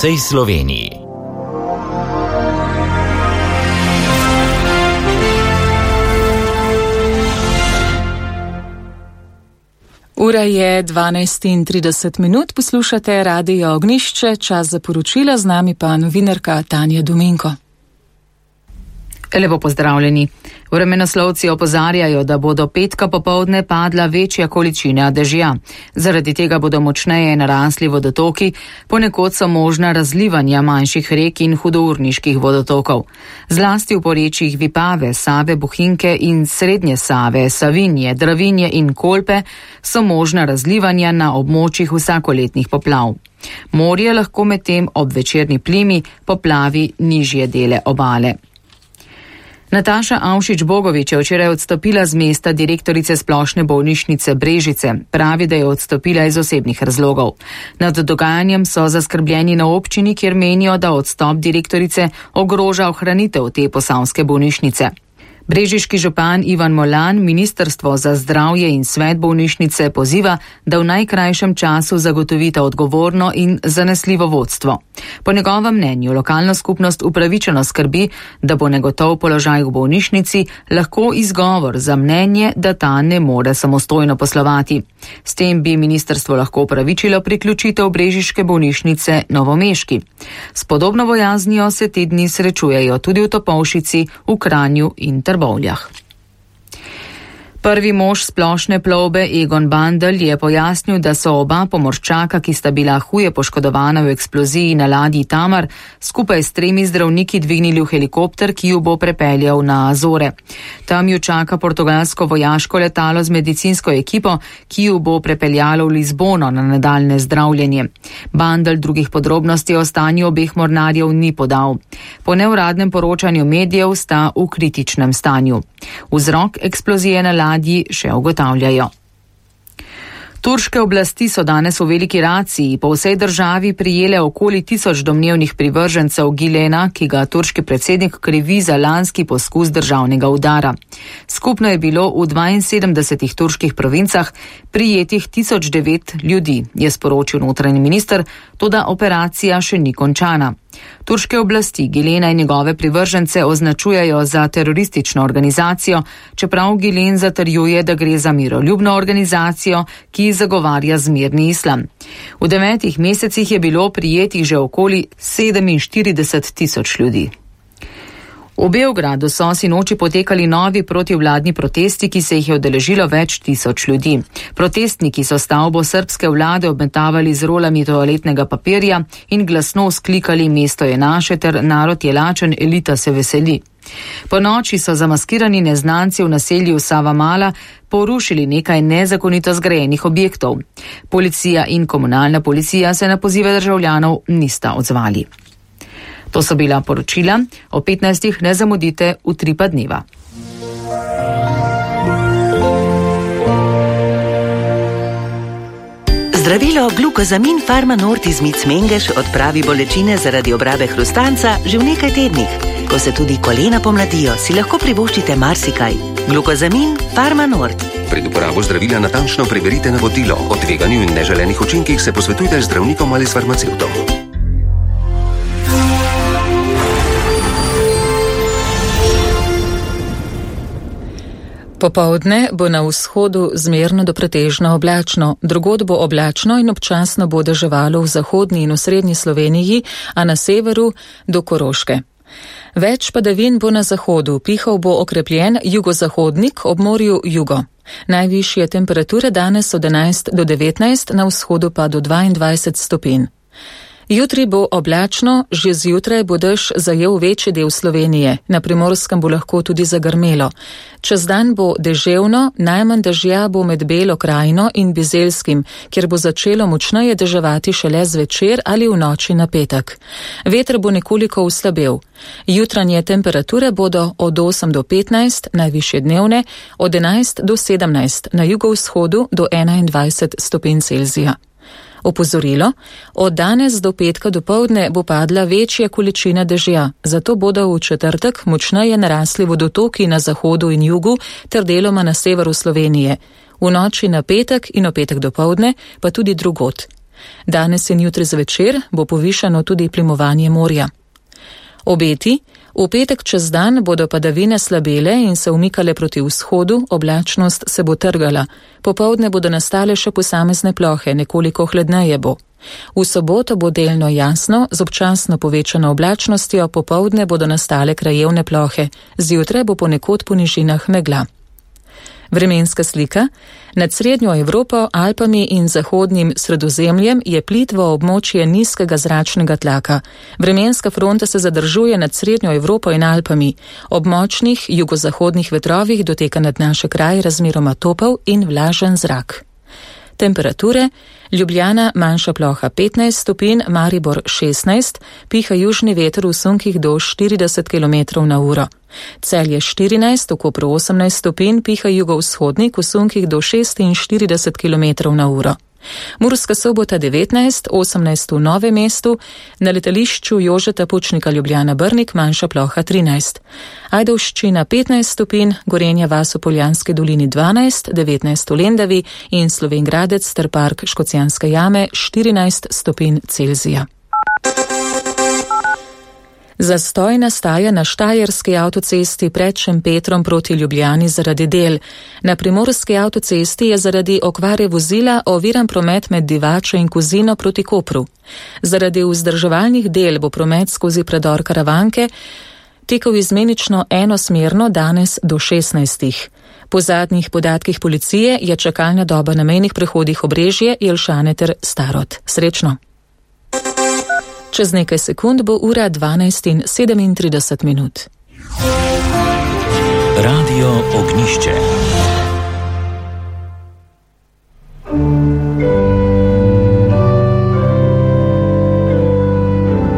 vsej Sloveniji. Ura je 12:30, poslušate Radio Ognjišče, čas za poročila, z nami pa novinarka Tanja Dominko. Lepo pozdravljeni. Vremenoslovci opozarjajo, da bo do petka popoldne padla večja količina dežja. Zaradi tega bodo močneje narasli vodotoki, ponekod so možna razlivanja manjših rek in hudourniških vodotokov. Zlasti v porečjih Vipave, Save, Bohinjke in Srednje Save, Savinje, Dravinje in Kolpe so možna razlivanja na območjih vsakoletnih poplav. Morje lahko medtem ob večerni plimi poplavi nižje dele obale. Nataša Avšič-Bogovič je včeraj odstopila z mesta direktorice Splošne bolnišnice Brežice. Pravi, da je odstopila iz osebnih razlogov. Nad dogajanjem so zaskrbljeni na občini, kjer menijo, da odstop direktorice ogroža ohranitev te posavske bolnišnice. Brežiški župan Ivan Molan Ministrstvo za zdravje in svet bolnišnice poziva, da v najkrajšem času zagotovita odgovorno in zanesljivo vodstvo. Po njegovem mnenju lokalna skupnost upravičeno skrbi, da bo negotov položaj v bolnišnici lahko izgovor za mnenje, da ta ne more samostojno poslovati. S tem bi ministrstvo lahko upravičilo priključitev brežiške bolnišnice Novomeški. S podobno bojaznijo se te dni srečujejo tudi v Topolšici, v Kranju in Trbovljah. Prvi mož splošne plovbe Egon Bandelj je pojasnil, da so oba pomorščaka, ki sta bila huje poškodovana v eksploziji na ladji Tamar, skupaj s 3 zdravniki dvignili v helikopter, ki ju bo prepeljal na Azore. Tam ju čaka portugalsko vojaško letalo z medicinsko ekipo, ki ju bo prepeljalo v Lizbono na nadaljne zdravljenje. Bandelj drugih podrobnosti o stanju obeh mornarjev ni podal. Po neuradnem poročanju medijev sta v kritičnem stanju. Vzrok eksplozije na ladji še ugotavljajo. Turške oblasti so danes v veliki raciji po vsej državi prijele okoli 1000 domnevnih privržencev Gülena, ki ga turški predsednik krivi za lanski poskus državnega udara. Skupno je bilo v 72 turških provincah prijetih 1009 ljudi, je sporočil notranji minister, toda operacija še ni končana. Turške oblasti Gülena in njegove privržence označujejo za teroristično organizacijo, čeprav Gülen zatrjuje, da gre za miroljubno organizacijo, ki zagovarja zmerni islam. V 9 mesecih je bilo prijetih že okoli 47 000 ljudi. V Beogradu so sinoči potekali novi protivladni protesti, ki se jih je udeležilo več tisoč ljudi. Protestniki so stavbo srbske vlade obmetavali z rolami toaletnega papirja in glasno vzklikali mesto je naše ter narod je lačen, elita se veseli. Po noči so zamaskirani neznanci v naselju Savamala porušili nekaj nezakonito zgrajenih objektov. Policija in komunalna policija se na pozive državljanov nista odzvali. To so bila poročila, o 15 ne zamudite v 3 pa dneva. Zdravilo Glukozamin Pharma-Nord iz Mic Mengeš odpravi bolečine zaradi obrabe hrustanca že v nekaj tednih. Ko se tudi kolena pomladijo, si lahko privoščite marsikaj. Glukozamin Pharma-Nord. Pred uporabo zdravila natančno preverite navodilo. O tveganju in neželenih učinkih se posvetujte z zdravnikom ali s farmacevtom. Popoldne bo na vzhodu zmerno do pretežno oblačno, drugod bo oblačno in občasno bo deževalo v zahodni in v srednji Sloveniji, a na severu do Koroške. Več padavin bo na zahodu, pihal bo okrepljen jugozahodnik, ob morju jugo. Najvišje temperature danes od 11 do 19, na vzhodu pa do 22 stopinj. Jutri bo oblačno, že zjutraj bo dež zajel večji del Slovenije, na Primorskem bo lahko tudi zagrmelo. Čez dan bo deževno, najmanj dežja bo med Belo krajino in Bizelskim, kjer bo začelo močneje deževati šele zvečer ali v noči na petek. Veter bo nekoliko uslabel. Jutranje temperature bodo od 8 do 15, najvišje dnevne, od 11 do 17, na jugovzhodu do 21 stopinj Celzija. Opozorilo, od danes do petka dopoldne bo padla večja količina dežja, zato bodo v četrtek močneje narasli vodotoki na zahodu in jugu ter deloma na severu Slovenije. V noči na petek in v petek dopoldne pa tudi drugod. Danes in jutri zvečer bo povišano tudi plimovanje morja. Obeti: v petek čez dan bodo padavine slabele in se umikale proti vzhodu, oblačnost se bo trgala. Popoldne bodo nastale še posamezne plohe, nekoliko hladneje bo. V soboto bo delno jasno, z občasno povečano oblačnostjo, popoldne bodo nastale krajevne plohe, zjutraj bo ponekod po nižinah megla. Vremenska slika: nad srednjo Evropo, Alpami in zahodnim Sredozemljem je plitvo območje nizkega zračnega tlaka. Vremenska fronta se zadržuje nad srednjo Evropo in Alpami. Ob močnih jugozahodnih vetrovih doteka nad naše kraje razmeroma topel in vlažen zrak. Temperature: Ljubljana manjša ploha 15 stopinj, Maribor 16, piha južni veter v sunkih do 40 km/h. Celje 14, v Kopru 18 stopinj, piha jugovzhodnik v sunkih do 46 km/h. Murska Sobota 19, 18 v Novem mestu, na letališču Jožeta Pučnika Ljubljana Brnik manjša ploha 13. Ajdovščina 15 stopinj, Gorenja vas v Poljanski dolini 12, 19 v Lendavi in Slovenj Gradec ter park Škocjanske jame 14 stopinj Celzija. Zastoj nastaja na štajerski avtocesti pred Šempetrom proti Ljubljani zaradi del. Na primorski avtocesti je zaradi okvare vozila oviran promet med Divačo in Kozino proti Kopru. Zaradi vzdrževalnih del bo promet skozi predor Karavanke tekel izmenično enosmerno danes do 16. Po zadnjih podatkih policije je čakalna doba na mejnih prehodih Obrežje, Jelšane ter Starod. Srečno! Čez nekaj sekund bo ura 12:37. Radio Ognišče.